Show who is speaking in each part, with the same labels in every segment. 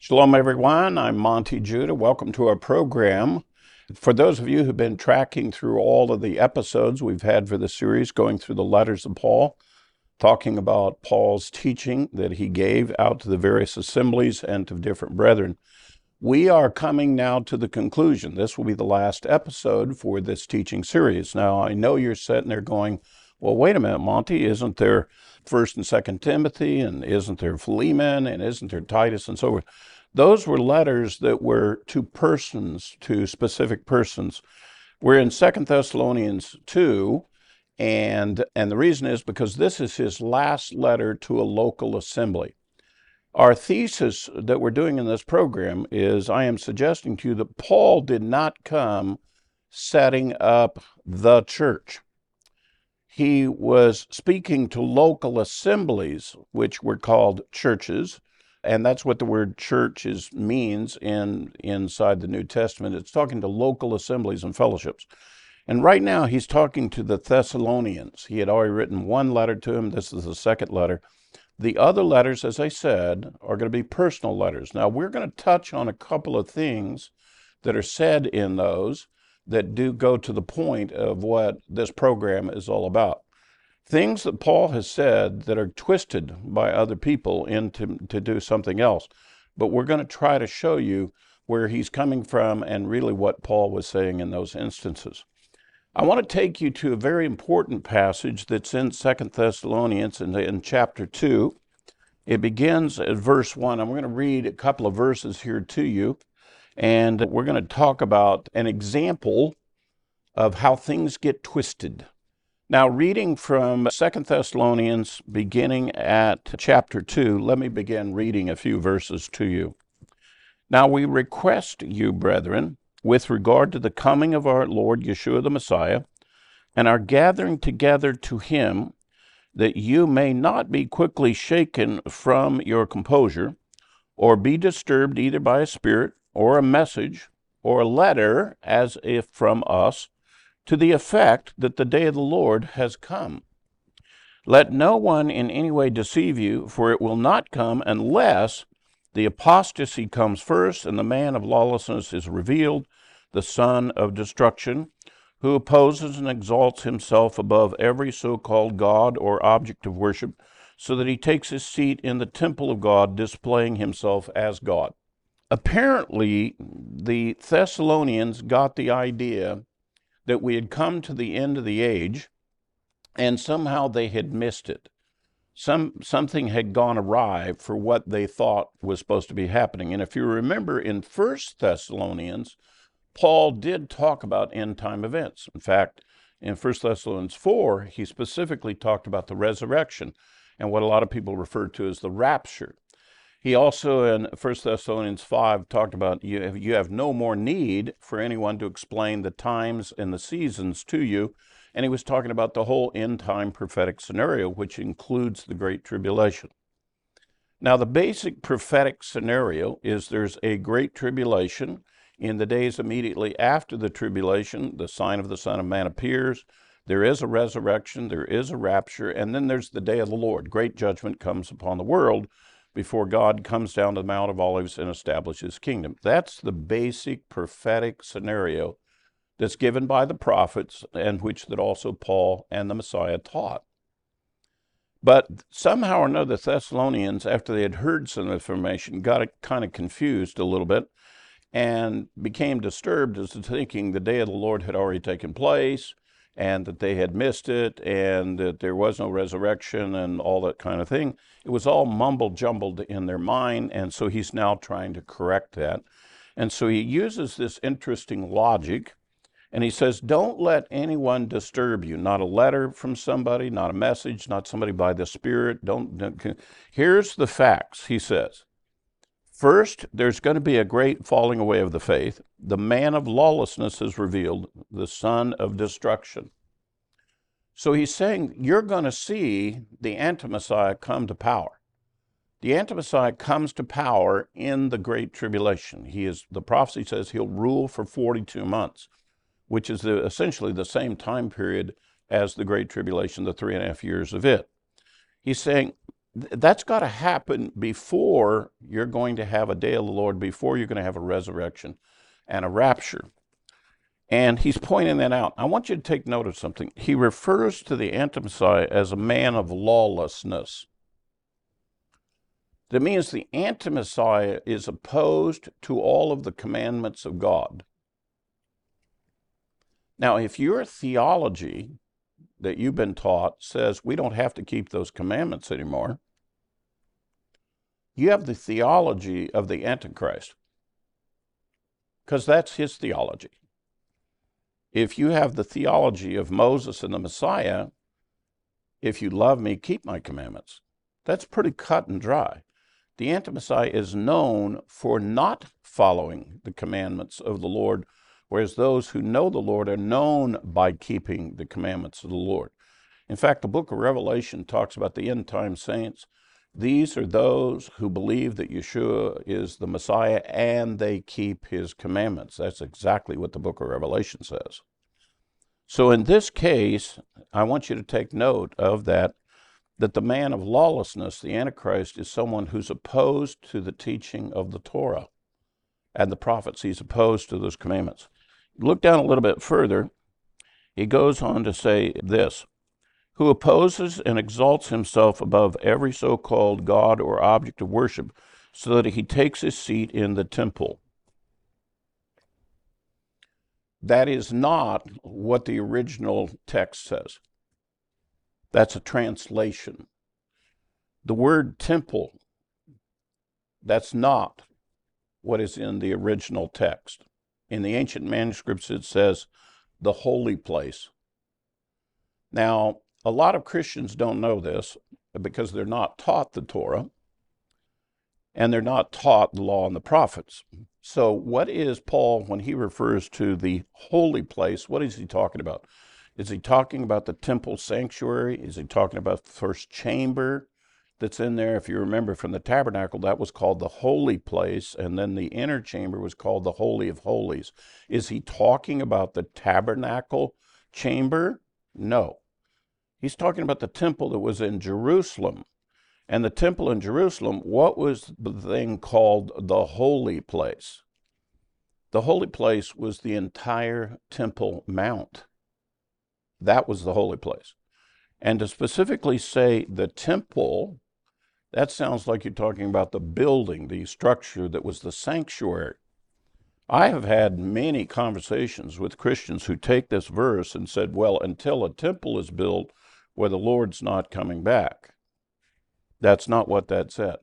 Speaker 1: Shalom, everyone. I'm Monty Judah. Welcome to our program. For those of you who've been tracking through all of the episodes we've had for the series, going through the letters of Paul, talking about Paul's teaching that he gave out to the various assemblies and to different brethren, we are coming now to the conclusion. This will be the last episode for this teaching series. Now, I know you're sitting there going, well, wait a minute, Monty, isn't there 1st and 2nd Timothy, and isn't there Philemon, and isn't there Titus, and so forth? Those were letters that were to persons, to specific persons. We're in 2 Thessalonians 2, and the reason is because this is his last letter to a local assembly. Our thesis that we're doing in this program is I am suggesting to you that Paul did not come setting up the church. He was speaking to local assemblies, which were called churches, and that's what the word church means inside the New Testament. It's talking to local assemblies and fellowships. And right now he's talking to the Thessalonians. He had already written one letter to them. This is the second letter. The other letters, as I said, are going to be personal letters. Now, we're going to touch on a couple of things that are said in those that do go to the point of what this program is all about. Things that Paul has said that are twisted by other people to do something else. But we're going to try to show you where he's coming from and really what Paul was saying in those instances. I want to take you to a very important passage that's in 2 Thessalonians in chapter 2. It begins at verse 1. I'm going to read a couple of verses here to you, and we're going to talk about an example of how things get twisted. Now, reading from 2 Thessalonians, beginning at chapter 2, let me begin reading a few verses to you. Now, we request you, brethren, with regard to the coming of our Lord Yeshua the Messiah, and our gathering together to him, that you may not be quickly shaken from your composure, or be disturbed either by a spirit, or a message, or a letter, as if from us, to the effect that the day of the Lord has come. Let no one in any way deceive you, for it will not come unless the apostasy comes first, and the man of lawlessness is revealed, the son of destruction, who opposes and exalts himself above every so-called God or object of worship, so that he takes his seat in the temple of God, displaying himself as God. Apparently, the Thessalonians got the idea that we had come to the end of the age, and somehow they had missed it. Something had gone awry for what they thought was supposed to be happening. And if you remember in 1 Thessalonians, Paul did talk about end-time events. In fact, in 1 Thessalonians 4, he specifically talked about the resurrection and what a lot of people refer to as the rapture. He also, in 1 Thessalonians 5, talked about you have no more need for anyone to explain the times and the seasons to you. And he was talking about the whole end-time prophetic scenario, which includes the Great Tribulation. Now, the basic prophetic scenario is there's a Great Tribulation. In the days immediately after the tribulation, the sign of the Son of Man appears. There is a resurrection, there is a rapture, and then there's the day of the Lord. Great judgment comes upon the world before God comes down to the Mount of Olives and establishes his kingdom. That's the basic prophetic scenario that's given by the prophets, and which that also Paul and the Messiah taught. But somehow or another, the Thessalonians, after they had heard some information, got kind of confused a little bit and became disturbed as to thinking the day of the Lord had already taken place, and that they had missed it, and that there was no resurrection and all that kind of thing. It was all mumble-jumbled in their mind, and so he's now trying to correct that. And so he uses this interesting logic, and he says, don't let anyone disturb you, not a letter from somebody, not a message, not somebody by the Spirit. Here's the facts, he says. First, there's going to be a great falling away of the faith. The man of lawlessness is revealed, the son of destruction. So he's saying you're going to see the Anti-Messiah come to power. The Anti-Messiah comes to power in the Great Tribulation. The prophecy says he'll rule for 42 months, which is essentially the same time period as the Great Tribulation, the 3.5 years of it. He's saying That's got to happen before you're going to have a day of the Lord, before you're going to have a resurrection and a rapture. And he's pointing that out. I want you to take note of something. He refers to the Anti-Messiah as a man of lawlessness. That means the Anti-Messiah is opposed to all of the commandments of God. Now, if your theology that you've been taught says we don't have to keep those commandments anymore, you have the theology of the Antichrist, because that's his theology. If you have the theology of Moses and the Messiah, if you love me, keep my commandments. That's pretty cut and dry. The Anti-Messiah is known for not following the commandments of the Lord, whereas those who know the Lord are known by keeping the commandments of the Lord. In fact, the book of Revelation talks about the end-time saints. These are those who believe that Yeshua is the Messiah and they keep his commandments. That's exactly what the book of Revelation says. So in this case, I want you to take note of that the man of lawlessness, the Antichrist, is someone who's opposed to the teaching of the Torah and the prophets. He's opposed to those commandments. Look down a little bit further. He goes on to say this: who opposes and exalts himself above every so-called God or object of worship, so that he takes his seat in the temple. That is not what the original text says. That's a translation. The word temple, that's not what is in the original text. In the ancient manuscripts, it says the holy place. Now, a lot of Christians don't know this because they're not taught the Torah and they're not taught the law and the prophets. So what is Paul, when he refers to the holy place, what is he talking about? Is he talking about the temple sanctuary? Is he talking about the first chamber that's in there? If you remember from the tabernacle, that was called the holy place, and then the inner chamber was called the Holy of Holies. Is he talking about the tabernacle chamber? No. He's talking about the temple that was in Jerusalem. And the temple in Jerusalem, what was the thing called the holy place? The holy place was the entire Temple Mount. That was the holy place. And to specifically say the temple, that sounds like you're talking about the building, the structure that was the sanctuary. I have had many conversations with Christians who take this verse and said, well, until a temple is built where the Lord's not coming back. That's not what that said.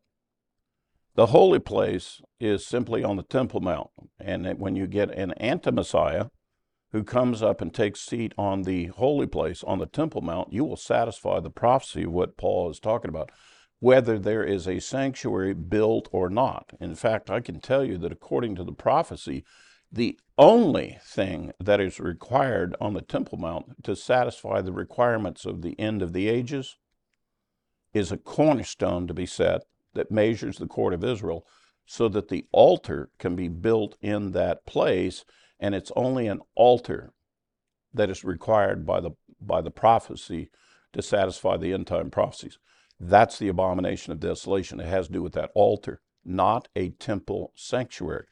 Speaker 1: The holy place is simply on the Temple Mount. And when you get an anti-Messiah who comes up and takes seat on the holy place on the Temple Mount, you will satisfy the prophecy of what Paul is talking about, whether there is a sanctuary built or not. In fact, I can tell you that according to the prophecy, the only thing that is required on the Temple Mount to satisfy the requirements of the end of the ages is a cornerstone to be set that measures the court of Israel so that the altar can be built in that place, and it's only an altar that is required by the prophecy to satisfy the end-time prophecies. That's the abomination of desolation. It has to do with that altar, not a temple sanctuary.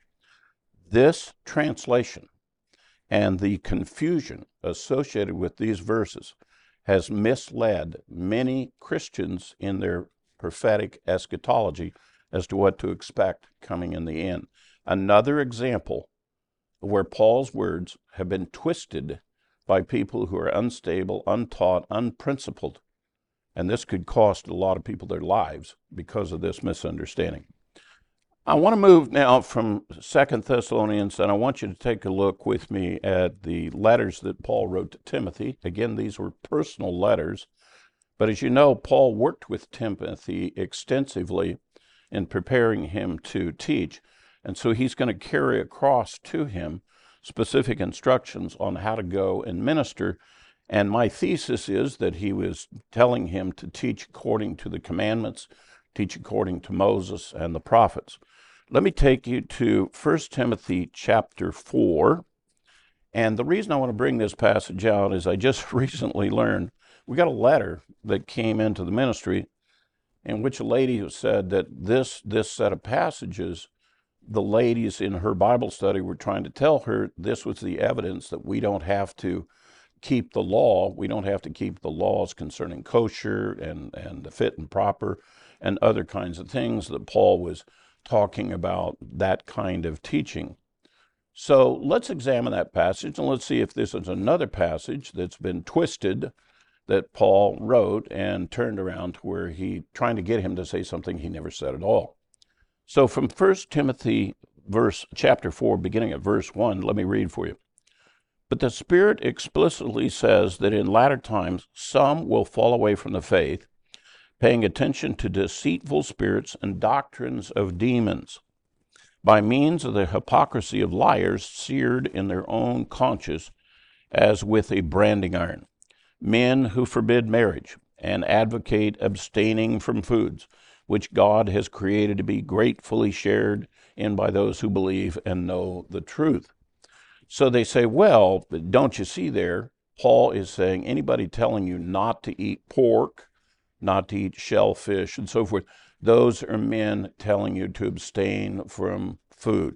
Speaker 1: This translation and the confusion associated with these verses has misled many Christians in their prophetic eschatology as to what to expect coming in the end. Another example where Paul's words have been twisted by people who are unstable, untaught, unprincipled, and this could cost a lot of people their lives because of this misunderstanding. I want to move now from 2 Thessalonians, and I want you to take a look with me at the letters that Paul wrote to Timothy. Again, these were personal letters, but as you know, Paul worked with Timothy extensively in preparing him to teach, and so he's going to carry across to him specific instructions on how to go and minister. And my thesis is that he was telling him to teach according to the commandments, teach according to Moses and the prophets. Let me take you to 1 Timothy chapter 4. And the reason I want to bring this passage out is I just recently learned we got a letter that came into the ministry in which a lady said that this set of passages, the ladies in her Bible study were trying to tell her this was the evidence that we don't have to keep the law. We don't have to keep the laws concerning kosher and the fit and proper and other kinds of things, that Paul was talking about that kind of teaching. So let's examine that passage, and let's see if this is another passage that's been twisted, that Paul wrote and turned around to where he trying to get him to say something he never said at all. So from 1 Timothy chapter 4, beginning at verse 1, let me read for you. But the Spirit explicitly says that in latter times some will fall away from the faith, paying attention to deceitful spirits and doctrines of demons, by means of the hypocrisy of liars seared in their own conscience as with a branding iron, men who forbid marriage and advocate abstaining from foods which God has created to be gratefully shared in by those who believe and know the truth. So they say, well, don't you see there, Paul is saying anybody telling you not to eat pork, not to eat shellfish, and so forth, those are men telling you to abstain from food.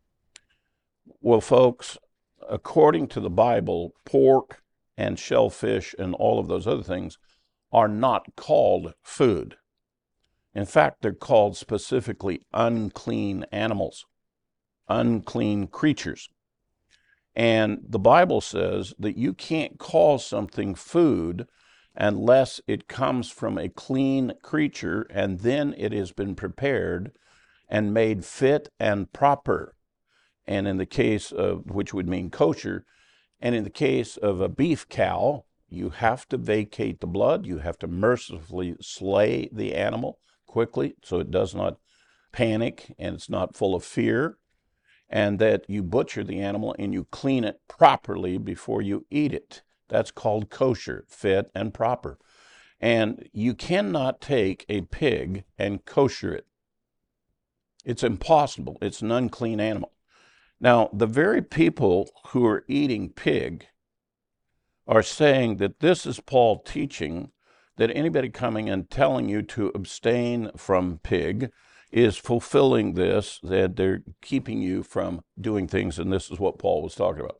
Speaker 1: Well, folks, according to the Bible, pork and shellfish and all of those other things are not called food. In fact, they're called specifically unclean animals, unclean creatures. And the Bible says that you can't call something food unless it comes from a clean creature and then it has been prepared and made fit and proper. And in the case of, which would mean kosher, and in the case of a beef cow, you have to vacate the blood. You have to mercifully slay the animal quickly so it does not panic and it's not full of fear, and that you butcher the animal and you clean it properly before you eat it. That's called kosher, fit and proper. And you cannot take a pig and kosher it. It's impossible. It's an unclean animal. Now, the very people who are eating pig are saying that this is Paul teaching that anybody coming and telling you to abstain from pig is fulfilling this, that they're keeping you from doing things, and this is what Paul was talking about.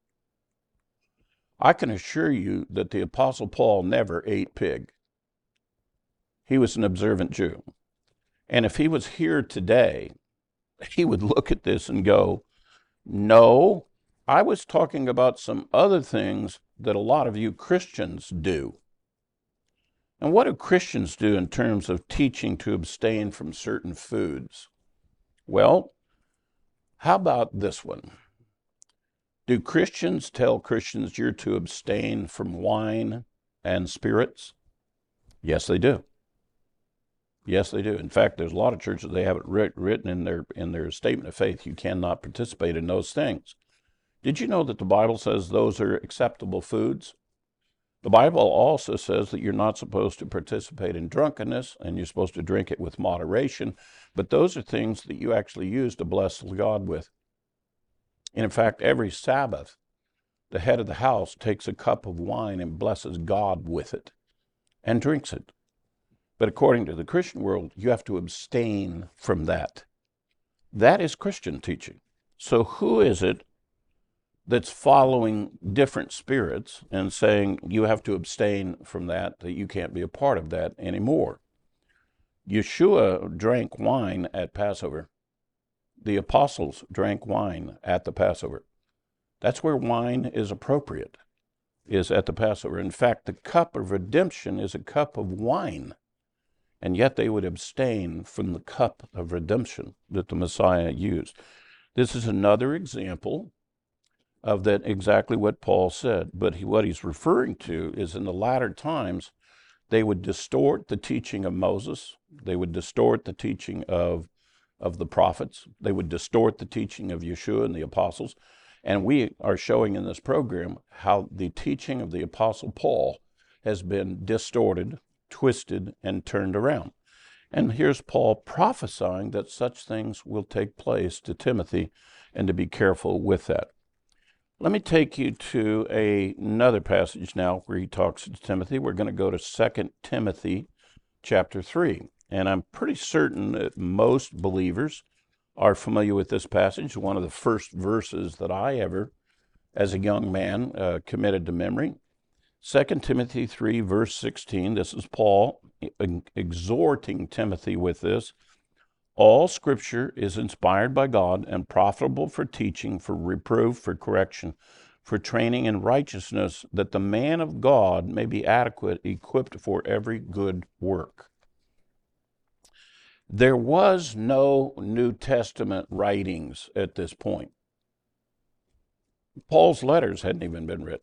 Speaker 1: I can assure you that the Apostle Paul never ate pig. He was an observant Jew. And if he was here today, he would look at this and go, no, I was talking about some other things that a lot of you Christians do. And what do Christians do in terms of teaching to abstain from certain foods? Well, how about this one? Do Christians tell Christians you're to abstain from wine and spirits? Yes, they do. Yes, they do. In fact, there's a lot of churches, they have it written in their statement of faith, you cannot participate in those things. Did you know that the Bible says those are acceptable foods? The Bible also says that you're not supposed to participate in drunkenness, and you're supposed to drink it with moderation, but those are things that you actually use to bless God with. And in fact, every Sabbath, the head of the house takes a cup of wine and blesses God with it and drinks it. But according to the Christian world, you have to abstain from that. That is Christian teaching. So who is it that's following different spirits and saying you have to abstain from that you can't be a part of that anymore? Yeshua drank wine at Passover. The apostles drank wine at the Passover. That's where wine is appropriate, is at the Passover. In fact, the cup of redemption is a cup of wine, and yet they would abstain from the cup of redemption that the Messiah used. This is another example of that, exactly what Paul said. But what he's referring to is in the latter times, they would distort the teaching of Moses. They would distort the teaching of the prophets. They would distort the teaching of Yeshua and the apostles. And we are showing in this program how the teaching of the Apostle Paul has been distorted, twisted, and turned around. And here's Paul prophesying that such things will take place to Timothy, and to be careful with that. Let me take you to another passage now where he talks to Timothy. We're going to go to 2 Timothy chapter 3. And I'm pretty certain that most believers are familiar with this passage, one of the first verses that I ever, as a young man, committed to memory. 2 Timothy 3, verse 16, this is Paul exhorting Timothy with this. All Scripture is inspired by God and profitable for teaching, for reproof, for correction, for training in righteousness, that the man of God may be adequate, equipped for every good work. There was no New Testament writings at this point. Paul's letters hadn't even been written.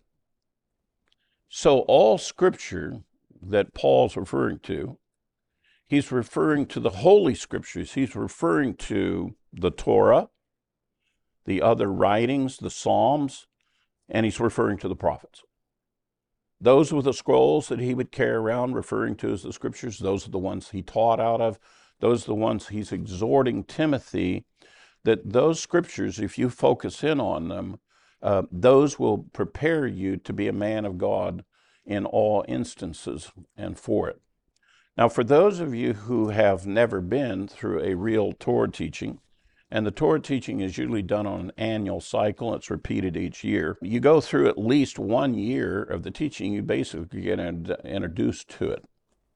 Speaker 1: So all Scripture that Paul's referring to, he's referring to the Holy Scriptures. He's referring to the Torah, the other writings, the Psalms, and he's referring to the prophets. Those were the scrolls that he would carry around, referring to as the Scriptures. Those are the ones he taught out of. Those are the ones he's exhorting Timothy that those Scriptures, if you focus in on them, those will prepare you to be a man of God in all instances and for it. Now, for those of you who have never been through a real Torah teaching, and the Torah teaching is usually done on an annual cycle, it's repeated each year. You go through at least 1 year of the teaching, you basically get introduced to it.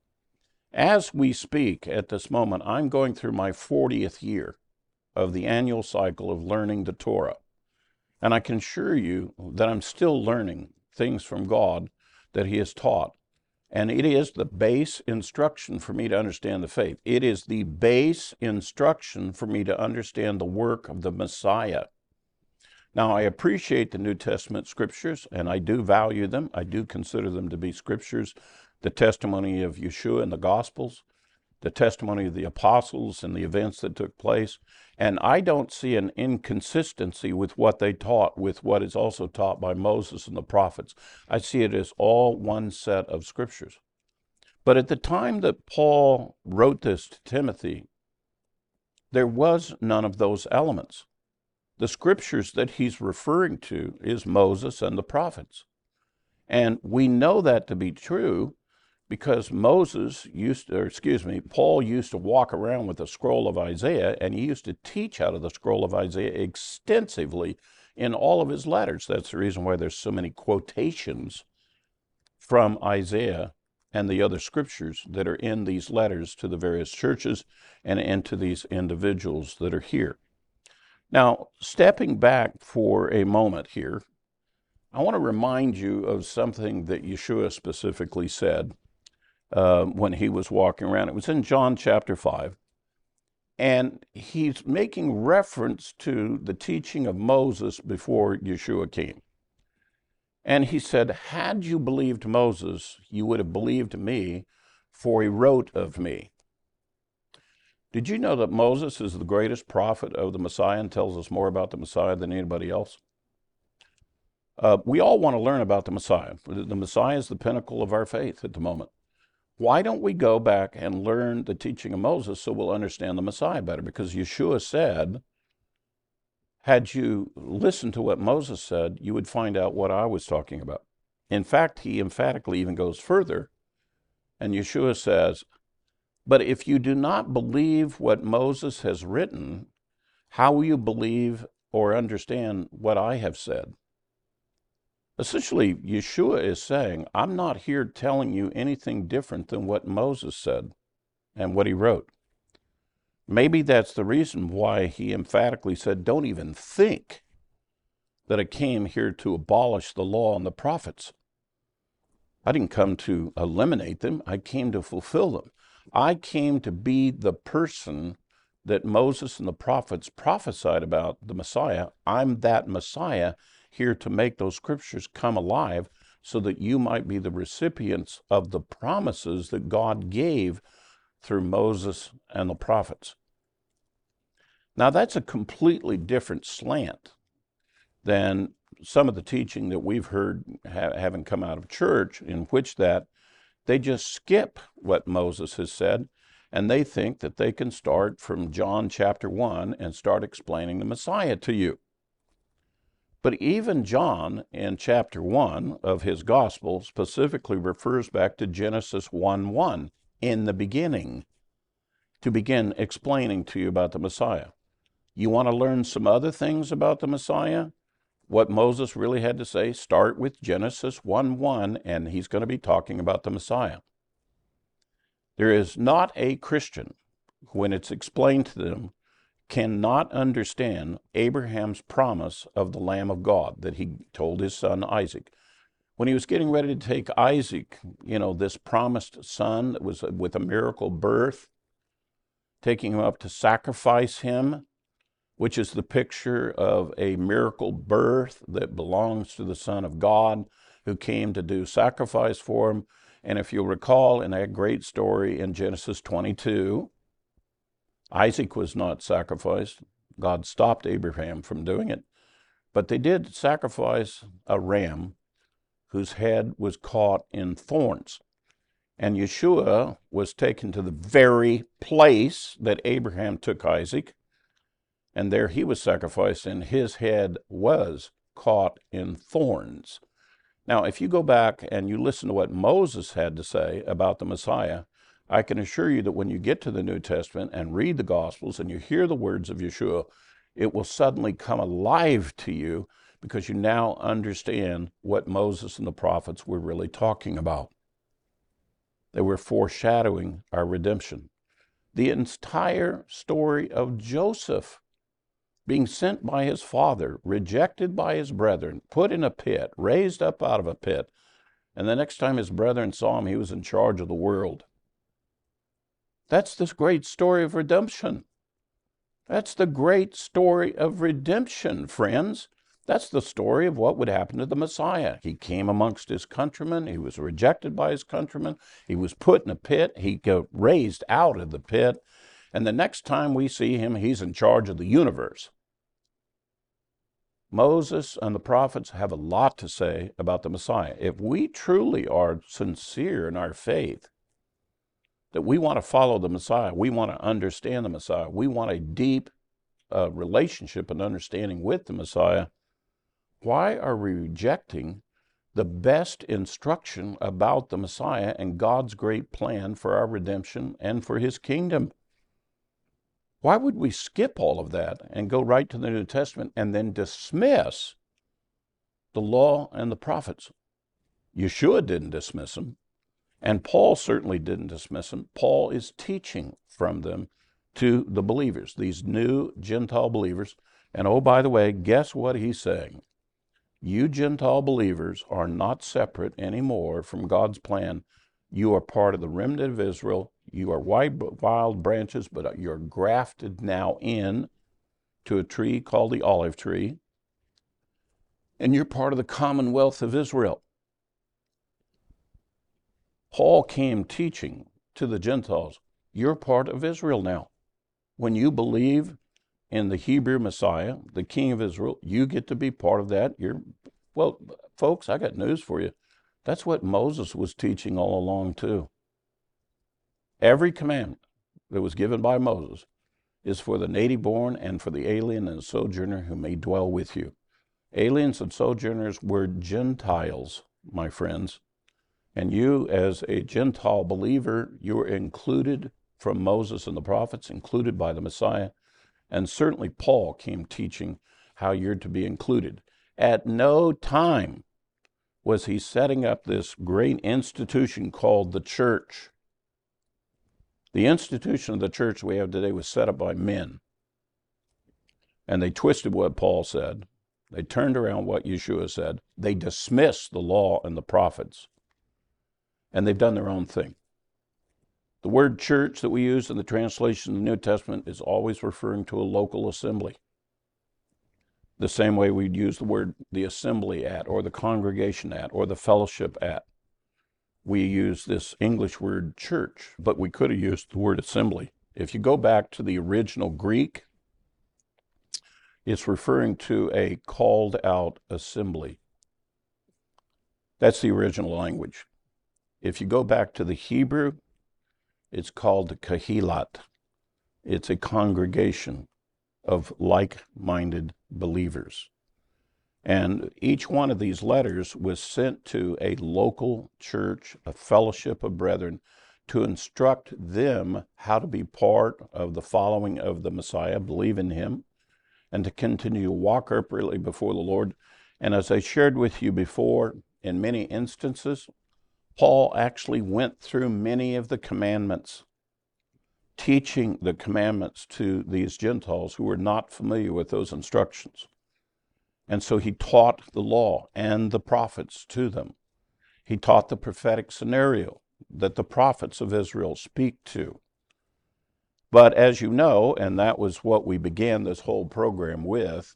Speaker 1: As we speak at this moment, I'm going through my 40th year of the annual cycle of learning the Torah. And I can assure you that I'm still learning things from God that He has taught. And it is the base instruction for me to understand the faith. It is the base instruction for me to understand the work of the Messiah. Now, I appreciate the New Testament Scriptures, and I do value them. I do consider them to be Scriptures, the testimony of Yeshua in the Gospels, the testimony of the apostles and the events that took place. And I don't see an inconsistency with what they taught with what is also taught by Moses and the prophets. I see it as all one set of Scriptures. But at the time that Paul wrote this to Timothy, there was none of those elements. The Scriptures that he's referring to is Moses and the prophets. And we know that to be true because Paul used to walk around with a scroll of Isaiah, and he used to teach out of the scroll of Isaiah extensively in all of his letters. That's the reason why there's so many quotations from Isaiah and the other Scriptures that are in these letters to the various churches and into these individuals that are here. Now, stepping back for a moment here, I want to remind you of something that Yeshua specifically said when he was walking around. It was in John chapter 5. And he's making reference to the teaching of Moses before Yeshua came. And he said, had you believed Moses, you would have believed me, for he wrote of me. Did you know that Moses is the greatest prophet of the Messiah and tells us more about the Messiah than anybody else? We all want to learn about the Messiah. The Messiah is the pinnacle of our faith at the moment. Why don't we go back and learn the teaching of Moses so we'll understand the Messiah better? Because Yeshua said, had you listened to what Moses said, you would find out what I was talking about. In fact, he emphatically even goes further, and Yeshua says, but if you do not believe what Moses has written, how will you believe or understand what I have said? Essentially, Yeshua is saying, I'm not here telling you anything different than what Moses said and what he wrote. Maybe that's the reason why he emphatically said, don't even think that I came here to abolish the law and the prophets. I didn't come to eliminate them. I came to fulfill them. I came to be the person that Moses and the prophets prophesied about, the Messiah. I'm that Messiah here to make those Scriptures come alive so that you might be the recipients of the promises that God gave through Moses and the prophets. Now, that's a completely different slant than some of the teaching that we've heard having come out of church, in which that they just skip what Moses has said, and they think that they can start from John chapter 1 and start explaining the Messiah to you. But even John, in chapter 1 of his gospel, specifically refers back to Genesis 1:1. in the beginning to begin explaining to you about the Messiah. You want to learn some other things about the Messiah? What Moses really had to say? Start with Genesis 1:1, and he's going to be talking about the Messiah. There is not a Christian, when it's explained to them, cannot understand Abraham's promise of the Lamb of God that he told his son Isaac. When he was getting ready to take Isaac, this promised son that was with a miracle birth, taking him up to sacrifice him, which is the picture of a miracle birth that belongs to the Son of God who came to do sacrifice for him. And if you'll recall in that great story in Genesis 22, Isaac was not sacrificed. God stopped Abraham from doing it. But they did sacrifice a ram whose head was caught in thorns. And Yeshua was taken to the very place that Abraham took Isaac, and there he was sacrificed, and his head was caught in thorns. Now, if you go back and you listen to what Moses had to say about the Messiah, I can assure you that when you get to the New Testament and read the Gospels and you hear the words of Yeshua, it will suddenly come alive to you because you now understand what Moses and the prophets were really talking about. They were foreshadowing our redemption. The entire story of Joseph being sent by his father, rejected by his brethren, put in a pit, raised up out of a pit, and the next time his brethren saw him, he was in charge of the world. That's this great story of redemption. That's the great story of redemption, friends. That's the story of what would happen to the Messiah. He came amongst his countrymen. He was rejected by his countrymen. He was put in a pit. He got raised out of the pit. And the next time we see him, he's in charge of the universe. Moses and the prophets have a lot to say about the Messiah. If we truly are sincere in our faith, that we want to follow the Messiah, we want to understand the Messiah, we want a deep relationship and understanding with the Messiah, why are we rejecting the best instruction about the Messiah and God's great plan for our redemption and for his kingdom? Why would we skip all of that and go right to the New Testament and then dismiss the law and the prophets? Yeshua didn't dismiss them, and Paul certainly didn't dismiss them. Paul is teaching from them to the believers, these new Gentile believers. And oh, by the way, guess what he's saying? You Gentile believers are not separate anymore from God's plan. You are part of the remnant of Israel. You are wild branches, but you're grafted now in to a tree called the olive tree. And you're part of the commonwealth of Israel. Paul came teaching to the Gentiles, you're part of Israel now. When you believe in the Hebrew Messiah, the King of Israel, you get to be part of that. Well, folks, I got news for you. That's what Moses was teaching all along too. Every commandment that was given by Moses is for the native born and for the alien and the sojourner who may dwell with you. Aliens and sojourners were Gentiles, my friends. And you, as a Gentile believer, you are included from Moses and the prophets, included by the Messiah. And certainly Paul came teaching how you're to be included. At no time was he setting up this great institution called the church. The institution of the church we have today was set up by men. And they twisted what Paul said. They turned around what Yeshua said. They dismissed the law and the prophets. And they've done their own thing. The word church that we use in the translation of the New Testament is always referring to a local assembly. The same way we'd use the word the assembly at, or the congregation at, or the fellowship at. We use this English word church, but we could have used the word assembly. If you go back to the original Greek, it's referring to a called out assembly. That's the original language. If you go back to the Hebrew, it's called the kahilat. It's a congregation of like-minded believers. And each one of these letters was sent to a local church, a fellowship of brethren, to instruct them how to be part of the following of the Messiah, believe in him, and to continue to walk uprightly before the Lord. And as I shared with you before, in many instances, Paul actually went through many of the commandments, teaching the commandments to these Gentiles who were not familiar with those instructions. And so he taught the law and the prophets to them. He taught the prophetic scenario that the prophets of Israel speak to. But as you know, and that was what we began this whole program with,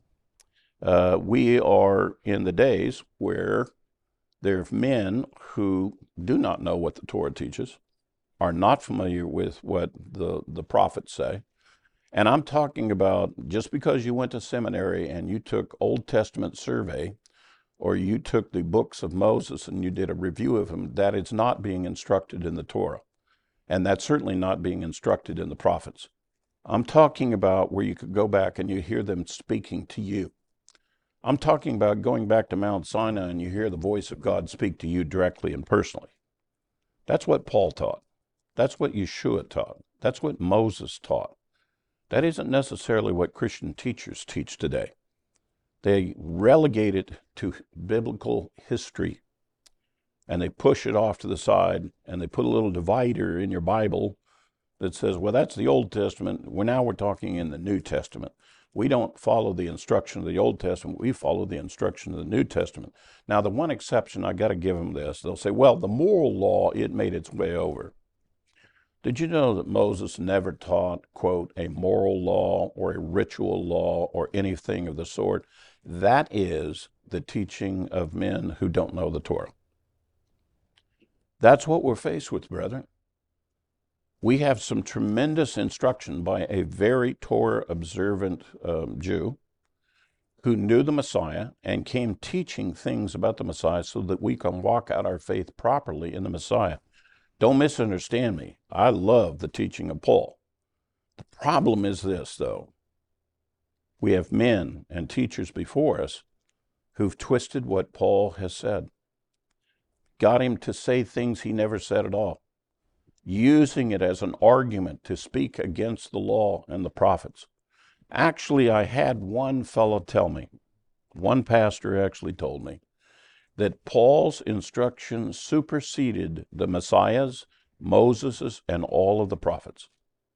Speaker 1: we are in the days where there are men who do not know what the Torah teaches, are not familiar with what the prophets say. And I'm talking about just because you went to seminary and you took Old Testament survey, or you took the books of Moses and you did a review of them, that is not being instructed in the Torah. And that's certainly not being instructed in the prophets. I'm talking about where you could go back and you hear them speaking to you. I'm talking about going back to Mount Sinai and you hear the voice of God speak to you directly and personally. That's what Paul taught. That's what Yeshua taught. That's what Moses taught. That isn't necessarily what Christian teachers teach today. They relegate it to biblical history, and they push it off to the side, and they put a little divider in your Bible that says, well, that's the Old Testament. Now we're talking in the New Testament. We don't follow the instruction of the Old Testament. We follow the instruction of the New Testament. Now, the one exception, I got to give them this. They'll say, well, the moral law, it made its way over. Did you know that Moses never taught, quote, a moral law or a ritual law or anything of the sort? That is the teaching of men who don't know the Torah. That's what we're faced with, brethren. We have some tremendous instruction by a very Torah-observant Jew who knew the Messiah and came teaching things about the Messiah so that we can walk out our faith properly in the Messiah. Don't misunderstand me. I love the teaching of Paul. The problem is this, though. We have men and teachers before us who've twisted what Paul has said, got him to say things he never said at all, using it as an argument to speak against the law and the prophets. Actually, I had one fellow tell me, one pastor actually told me, that Paul's instruction superseded the Messiah's, Moses's, and all of the prophets.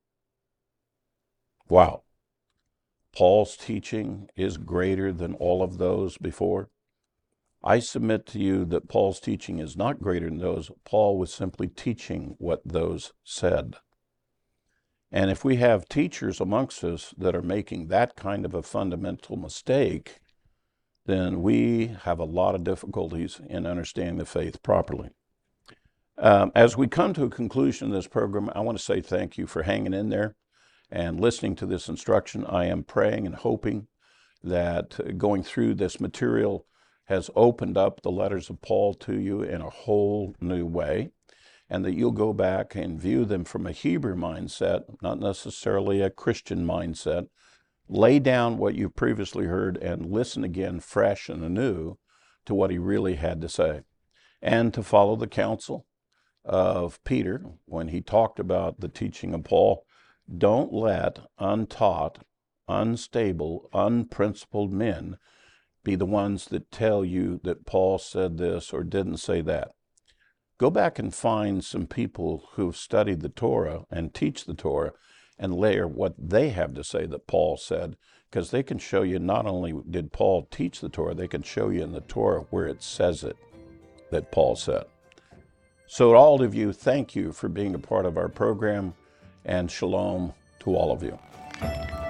Speaker 1: Wow. Paul's teaching is greater than all of those before. I submit to you that Paul's teaching is not greater than those. Paul was simply teaching what those said. And if we have teachers amongst us that are making that kind of a fundamental mistake, then we have a lot of difficulties in understanding the faith properly. As we come to a conclusion of this program, I want to say thank you for hanging in there and listening to this instruction. I am praying and hoping that going through this material has opened up the letters of Paul to you in a whole new way, and that you'll go back and view them from a Hebrew mindset, not necessarily a Christian mindset. Lay down what you've previously heard and listen again fresh and anew to what he really had to say. And to follow the counsel of Peter when he talked about the teaching of Paul. Don't let untaught, unstable, unprincipled men be the ones that tell you that Paul said this or didn't say that. Go back and find some people who've studied the Torah and teach the Torah and layer what they have to say that Paul said, because they can show you not only did Paul teach the Torah, they can show you in the Torah where it says it, that Paul said. So all of you, thank you for being a part of our program, and shalom to all of you.